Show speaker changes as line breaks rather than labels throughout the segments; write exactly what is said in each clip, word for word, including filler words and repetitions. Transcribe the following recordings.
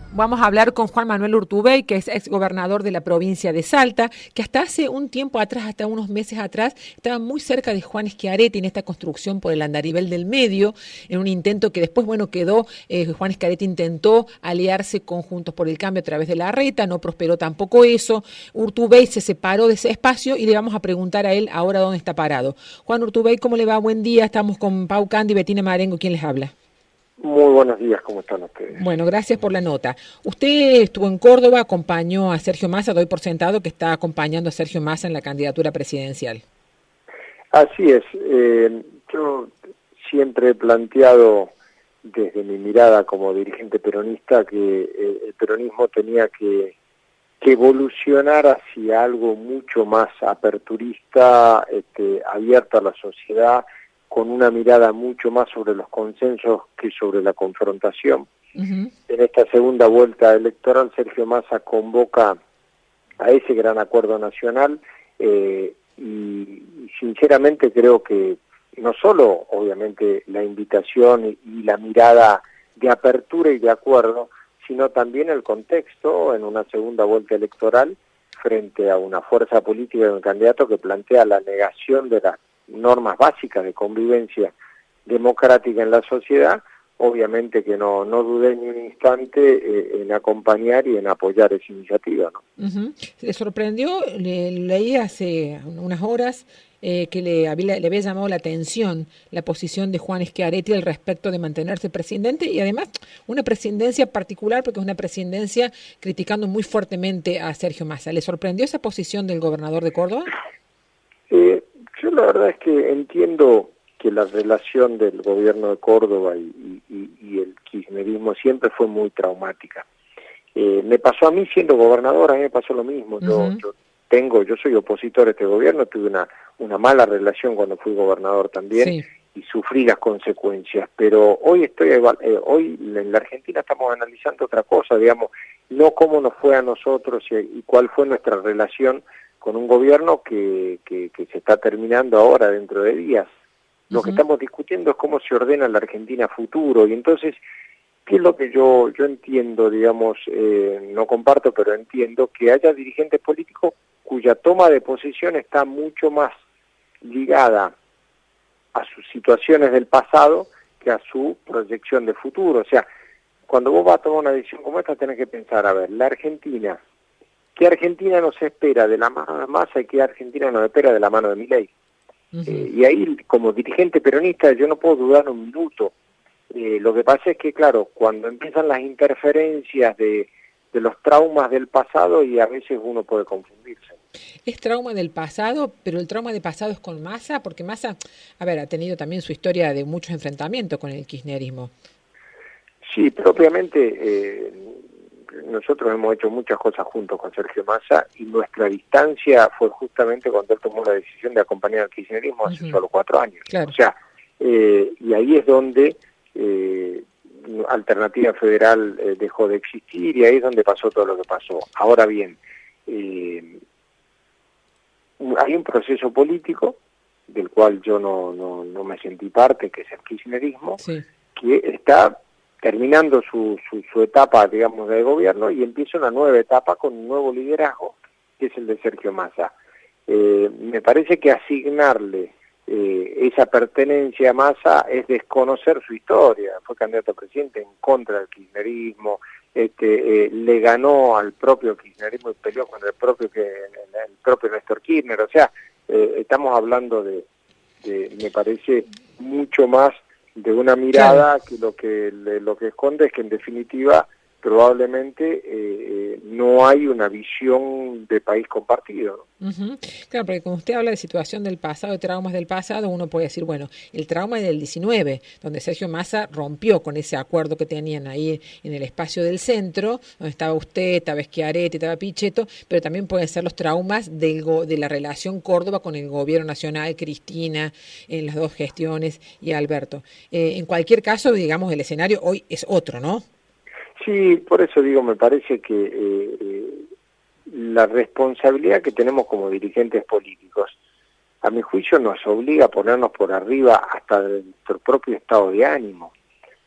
Vamos a hablar con Juan Manuel Urtubey, que es exgobernador de la provincia de Salta, que hasta hace un tiempo atrás, hasta unos meses atrás, estaba muy cerca de Juan Schiaretti en esta construcción por el andarivel del medio, en un intento que después, bueno, quedó, eh, Juan Schiaretti intentó aliarse con Juntos por el Cambio a través de Larreta, no prosperó tampoco eso. Urtubey se separó de ese espacio y le vamos a preguntar a él ahora dónde está parado. Juan Urtubey, ¿cómo le va? Buen día, estamos con Pau Candy y Betina Marengo, ¿quién les habla?
Muy buenos días, ¿cómo están ustedes?
Bueno, gracias por la nota. Usted estuvo en Córdoba, acompañó a Sergio Massa, doy por sentado que está acompañando a Sergio Massa en la candidatura presidencial.
Así es, eh, yo siempre he planteado desde mi mirada como dirigente peronista que eh, el peronismo tenía que, que evolucionar hacia algo mucho más aperturista, este, abierto a la sociedad, con una mirada mucho más sobre los consensos que sobre la confrontación. Uh-huh. En esta segunda vuelta electoral, Sergio Massa convoca a ese gran acuerdo nacional eh, y, y sinceramente creo que no solo, obviamente, la invitación y, y la mirada de apertura y de acuerdo, sino también el contexto en una segunda vuelta electoral frente a una fuerza política de un candidato que plantea la negación de las normas básicas de convivencia democrática en la sociedad, obviamente que no no dudé ni un instante eh, en acompañar y en apoyar esa iniciativa, ¿no?
Uh-huh. ¿Le sorprendió? Le, leí hace unas horas eh, que le había, le había llamado la atención la posición de Juan Schiaretti al respecto de mantenerse presidente y además una presidencia particular porque es una presidencia criticando muy fuertemente a Sergio Massa. ¿Le sorprendió esa posición del gobernador de Córdoba?
Eh, Yo la verdad es que entiendo que la relación del gobierno de Córdoba y, y, y el kirchnerismo siempre fue muy traumática. Eh, me pasó a mí siendo gobernador, a mí me pasó lo mismo. Yo, uh-huh. yo tengo, yo soy opositor a este gobierno, tuve una, una mala relación cuando fui gobernador también sí. y sufrí las consecuencias. Pero hoy estoy, eh, hoy en la Argentina estamos analizando otra cosa, digamos, no cómo nos fue a nosotros y, y cuál fue nuestra relación con un gobierno que, que, que se está terminando ahora dentro de días. Lo uh-huh. que estamos discutiendo es cómo se ordena la Argentina futuro, y entonces, ¿qué es lo que yo yo entiendo, digamos, eh, no comparto, pero entiendo que haya dirigentes políticos cuya toma de posición está mucho más ligada a sus situaciones del pasado que a su proyección de futuro? O sea, cuando vos vas a tomar una decisión como esta, tenés que pensar, a ver, la Argentina... ¿Qué Argentina nos espera de la mano de Massa y qué Argentina nos espera de la mano de Milei? Uh-huh. Eh, y ahí, como dirigente peronista, yo no puedo dudar un minuto. Eh, lo que pasa es que, claro, cuando empiezan las interferencias de, de los traumas del pasado, y a veces uno puede confundirse.
Es trauma del pasado, pero el trauma del pasado es con Massa, porque Massa, a ver, ha tenido también su historia de muchos enfrentamientos con el kirchnerismo.
Sí, propiamente... Eh, nosotros hemos hecho muchas cosas juntos con Sergio Massa y nuestra distancia fue justamente cuando él tomó la decisión de acompañar al kirchnerismo hace uh-huh. solo cuatro años. Claro. O sea, eh, y ahí es donde eh, Alternativa Federal eh, dejó de existir y ahí es donde pasó todo lo que pasó. Ahora bien, eh, hay un proceso político del cual yo no, no, no me sentí parte, que es el kirchnerismo, sí. que está... terminando su, su, su etapa, digamos, de gobierno y empieza una nueva etapa con un nuevo liderazgo, que es el de Sergio Massa. Eh, me parece que asignarle eh, esa pertenencia a Massa es desconocer su historia. Fue candidato a presidente en contra del kirchnerismo, este, eh, le ganó al propio kirchnerismo y peleó con el propio, que, el propio Néstor Kirchner. O sea, eh, estamos hablando de, de, me parece, mucho más de una mirada claro. que lo que lo que esconde es que en definitiva probablemente eh, no hay una visión de país compartido, ¿no?
Uh-huh. Claro, porque como usted habla de situación del pasado, de traumas del pasado, uno puede decir, bueno, el trauma del diecinueve, donde Sergio Massa rompió con ese acuerdo que tenían ahí en el espacio del centro, donde estaba usted, estaba Schiaretti, estaba Pichetto, pero también pueden ser los traumas del go- de la relación Córdoba con el gobierno nacional, Cristina, en las dos gestiones, y Alberto. Eh, en cualquier caso, digamos, el escenario hoy es otro, ¿no?
Sí, por eso digo, me parece que eh, eh, la responsabilidad que tenemos como dirigentes políticos, a mi juicio, nos obliga a ponernos por arriba hasta de nuestro propio estado de ánimo.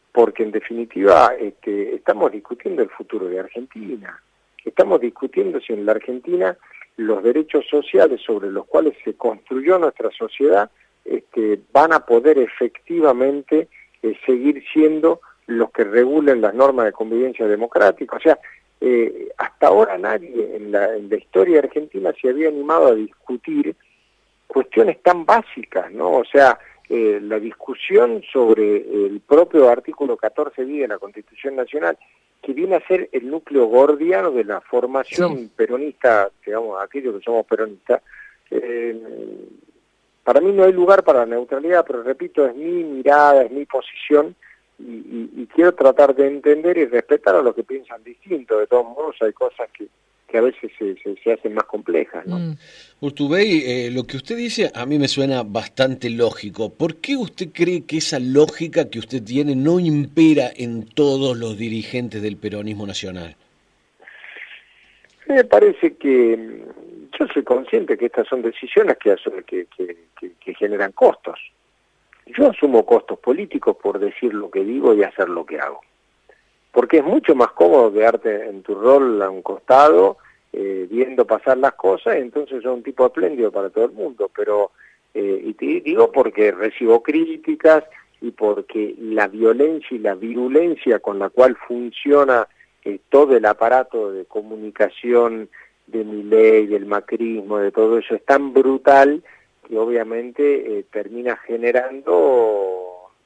porque en definitiva este, estamos discutiendo el futuro de Argentina. Estamos discutiendo si en la Argentina los derechos sociales sobre los cuales se construyó nuestra sociedad este, van a poder efectivamente eh, seguir siendo los que regulen las normas de convivencia democrática. O sea, eh, hasta ahora nadie en la, en la historia argentina se había animado a discutir cuestiones tan básicas, ¿no? O sea, eh, la discusión sobre el propio artículo catorce bis de la Constitución Nacional, que viene a ser el núcleo gordiano de la formación sí. peronista, digamos, aquellos que somos peronistas. Eh, para mí no hay lugar para la neutralidad, pero repito, es mi mirada, es mi posición, y, y, y quiero tratar de entender y respetar a los que piensan distinto. De todos modos, hay cosas que, que a veces se, se, se hacen más complejas, ¿no?
Mm. Urtubey, eh, lo que usted dice a mí me suena bastante lógico. ¿Por qué usted cree que esa lógica que usted tiene no impera en todos los dirigentes del peronismo nacional?
Me parece que yo soy consciente que estas son decisiones que, que, que, que, que generan costos. Yo asumo costos políticos por decir lo que digo y hacer lo que hago. Porque es mucho más cómodo quedarte en tu rol a un costado, eh, viendo pasar las cosas, y entonces soy un tipo espléndido para todo el mundo. Pero, eh, y te digo porque recibo críticas y porque la violencia y la virulencia con la cual funciona eh, todo el aparato de comunicación de Milei, del macrismo, de todo eso, es tan brutal que obviamente eh, termina generando...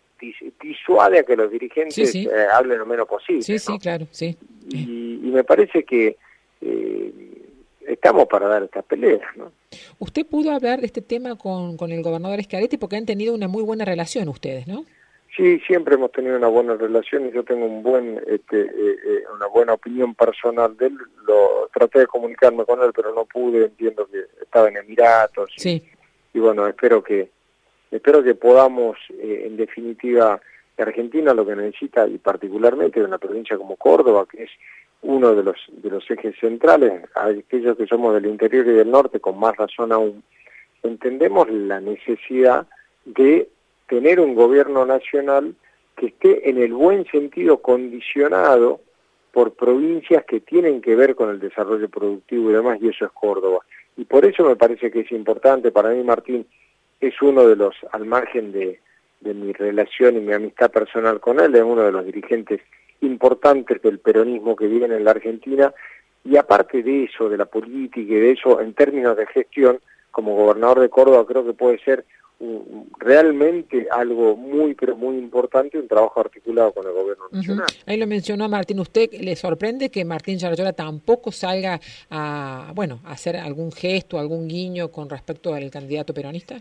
disuade a que los dirigentes sí, sí. Eh, hablen lo menos posible.
Sí,
¿no?
sí, claro, sí.
Y, y me parece que eh, estamos para dar estas peleas, ¿no?
Usted pudo hablar de este tema con, con el gobernador Schiaretti porque han tenido una muy buena relación ustedes, ¿no?
Sí, siempre hemos tenido una buena relación y yo tengo un buen, este, eh, eh, una buena opinión personal de él. Lo traté de comunicarme con él, pero no pude. Entiendo que estaba en Emiratos.
Sí.
Y, y bueno, espero que Espero que podamos, eh, en definitiva, Argentina lo que necesita, y particularmente de una provincia como Córdoba, que es uno de los de los ejes centrales, aquellos que somos del interior y del norte, con más razón aún, entendemos la necesidad de tener un gobierno nacional que esté en el buen sentido condicionado por provincias que tienen que ver con el desarrollo productivo y demás, y eso es Córdoba. Y por eso me parece que es importante, para mí, Martín, es uno de los, al margen de, de mi relación y mi amistad personal con él, es uno de los dirigentes importantes del peronismo que vive en la Argentina, y aparte de eso, de la política y de eso, en términos de gestión, como gobernador de Córdoba, creo que puede ser un, realmente algo muy, pero muy importante, un trabajo articulado con el gobierno nacional.
Uh-huh. Ahí lo mencionó Martín. ¿Usted le sorprende que Martín Yarlora tampoco salga a, bueno, a hacer algún gesto, algún guiño con respecto al candidato peronista?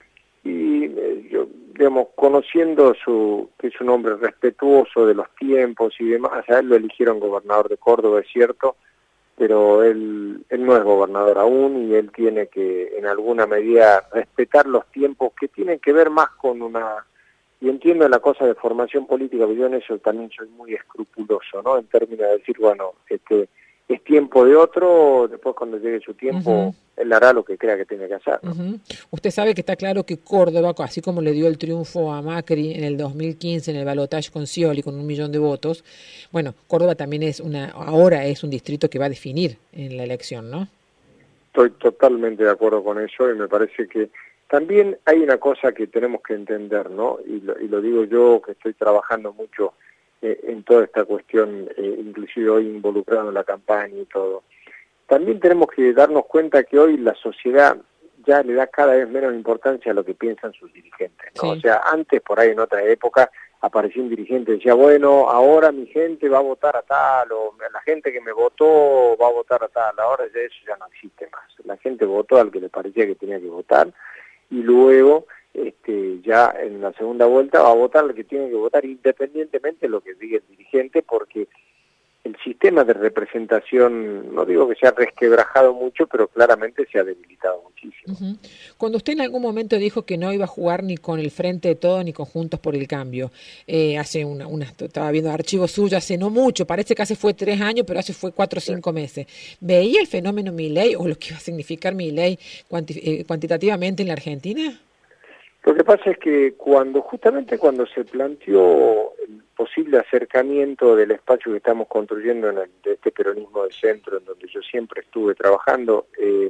Y eh, yo, digamos, conociendo su que es un hombre respetuoso de los tiempos y demás, a él lo eligieron gobernador de Córdoba, es cierto, pero él, él no es gobernador aún y él tiene que, en alguna medida, respetar los tiempos que tienen que ver más con una... Y entiendo la cosa de formación política, pero yo en eso también soy muy escrupuloso, ¿no? En términos de decir, bueno, este... es tiempo de otro, después cuando llegue su tiempo, uh-huh. él hará lo que crea que tiene que hacer, ¿no?
Uh-huh. Usted sabe que está claro que Córdoba, así como le dio el triunfo a Macri en el dos mil quince en el balotaje con Scioli con un millón de votos, bueno, Córdoba también es una, ahora es un distrito que va a definir en la elección, ¿no?
Estoy totalmente de acuerdo con eso y me parece que también hay una cosa que tenemos que entender, ¿no? Y lo, y lo digo yo, que estoy trabajando mucho en toda esta cuestión, eh, inclusive hoy involucrado en la campaña y todo. También tenemos que darnos cuenta que hoy la sociedad ya le da cada vez menos importancia a lo que piensan sus dirigentes, ¿no? Sí. O sea, antes, por ahí en otra época, apareció un dirigente y decía, bueno, ahora mi gente va a votar a tal, o la gente que me votó va a votar a tal. Ahora ya eso ya no existe más. La gente votó al que le parecía que tenía que votar, y luego... Este, ya en la segunda vuelta va a votar el que tiene que votar independientemente de lo que diga el dirigente, porque el sistema de representación, no digo que se ha resquebrajado mucho, pero claramente se ha debilitado muchísimo.
Uh-huh. Cuando usted en algún momento dijo que no iba a jugar ni con el Frente de Todos ni con Juntos por el Cambio, eh, hace una, una, estaba viendo archivos suyos hace no mucho, parece que hace fue tres años, pero hace fue cuatro o cinco sí. meses. ¿Veía el fenómeno Milei o lo que iba a significar Milei cuanti, eh, cuantitativamente en la Argentina?
Lo que pasa es que cuando justamente cuando se planteó el posible acercamiento del espacio que estamos construyendo en el, de este peronismo del centro, en donde yo siempre estuve trabajando, eh,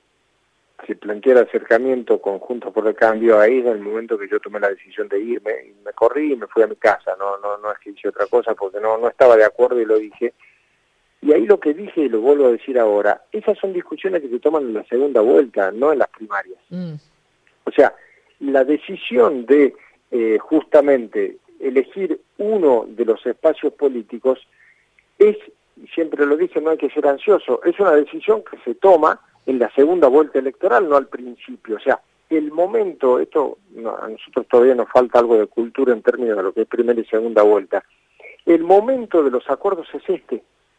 se planteó el acercamiento con Juntos por el Cambio, ahí en el momento que yo tomé la decisión de irme, y me corrí y me fui a mi casa, no no no es que hice otra cosa, porque no no estaba de acuerdo y lo dije. Y ahí lo que dije, y lo vuelvo a decir ahora, esas son discusiones que se toman en la segunda vuelta, no en las primarias. Mm. O sea, la decisión de eh, justamente elegir uno de los espacios políticos es, y siempre lo dije, no hay que ser ansioso, es una decisión que se toma en la segunda vuelta electoral, no al principio. O sea, el momento, esto no, a nosotros todavía nos falta algo de cultura en términos de lo que es primera y segunda vuelta. El momento de los acuerdos es este,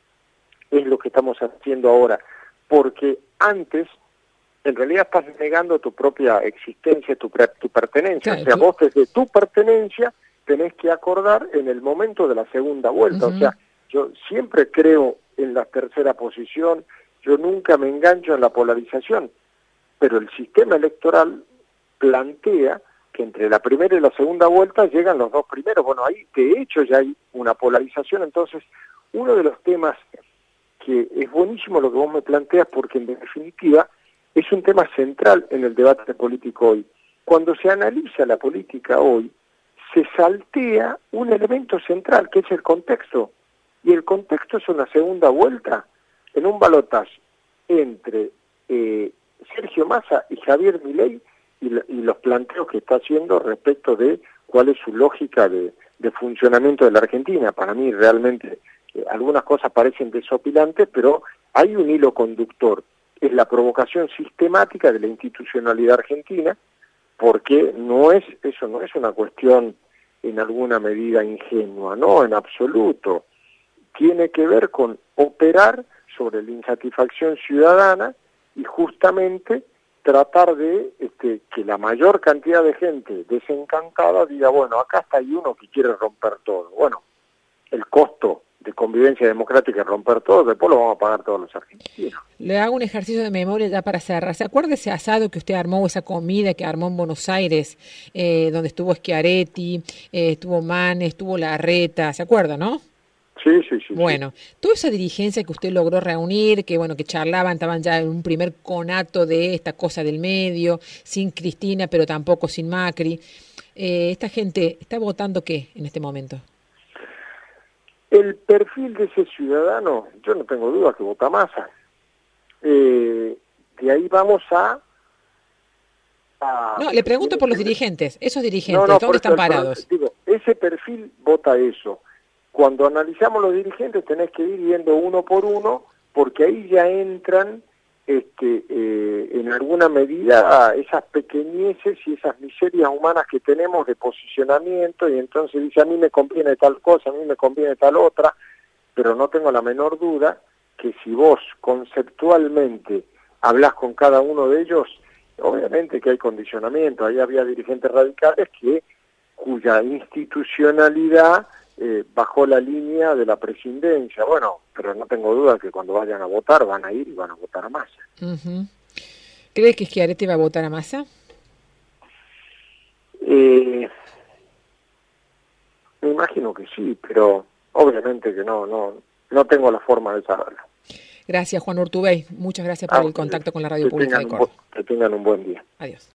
es lo que estamos haciendo ahora, porque antes, en realidad estás negando tu propia existencia, tu, tu pertenencia. Claro, o sea, tú... vos desde tu pertenencia tenés que acordar en el momento de la segunda vuelta. Uh-huh. O sea, yo siempre creo en la tercera posición, yo nunca me engancho en la polarización, pero el sistema electoral plantea que entre la primera y la segunda vuelta llegan los dos primeros. Bueno, ahí de hecho ya hay una polarización. Entonces, uno de los temas que es buenísimo lo que vos me planteas, porque en definitiva es un tema central en el debate político hoy. Cuando se analiza la política hoy, se saltea un elemento central, que es el contexto. Y el contexto es una segunda vuelta en un balotaje entre eh, Sergio Massa y Javier Milei, y, y los planteos que está haciendo respecto de cuál es su lógica de, de funcionamiento de la Argentina. Para mí realmente eh, algunas cosas parecen desopilantes, pero hay un hilo conductor. Es la provocación sistemática de la institucionalidad argentina, porque no es eso no es una cuestión en alguna medida ingenua, no, en absoluto. Tiene que ver con operar sobre la insatisfacción ciudadana y justamente tratar de este, que la mayor cantidad de gente desencantada diga, bueno, acá está hay uno que quiere romper todo. Bueno, el costo de convivencia democrática y romper todo, después lo vamos a pagar todos los argentinos.
Le hago un ejercicio de memoria ya para cerrar. ¿Se acuerda ese asado que usted armó, esa comida que armó en Buenos Aires, eh, donde estuvo Schiaretti, eh, estuvo Manes, estuvo Larreta? ¿Se acuerda, no?
Sí, sí, sí.
Bueno,
sí.
Toda esa dirigencia que usted logró reunir, que bueno, que charlaban, estaban ya en un primer conato de esta cosa del medio, sin Cristina, pero tampoco sin Macri. Eh, ¿Esta gente está votando qué en este momento?
El perfil de ese ciudadano, yo no tengo duda que vota Massa. Eh, de ahí vamos a, a...
No, le pregunto por los dirigentes, esos dirigentes,
no, no,
¿dónde están parados?
Digo, ese perfil vota eso. Cuando analizamos los dirigentes tenés que ir viendo uno por uno, porque ahí ya entran este, eh, en alguna medida esas pequeñeces y esas miserias humanas que tenemos de posicionamiento, y entonces dice, a mí me conviene tal cosa, a mí me conviene tal otra, pero no tengo la menor duda que si vos conceptualmente hablás con cada uno de ellos, obviamente que hay condicionamiento. Ahí había dirigentes radicales que cuya institucionalidad eh, bajó la línea de la presidencia. Bueno, pero no tengo duda que cuando vayan a votar van a ir y van a votar a Massa.
Uh-huh. ¿Cree que Schiaretti va a votar a Massa?
Eh, me imagino que sí, pero obviamente que no, no, no tengo la forma de saberlo.
Gracias, Juan Urtubey. Muchas gracias por ah, el contacto con la Radio Pública de Córdoba.
Que tengan un buen día.
Adiós.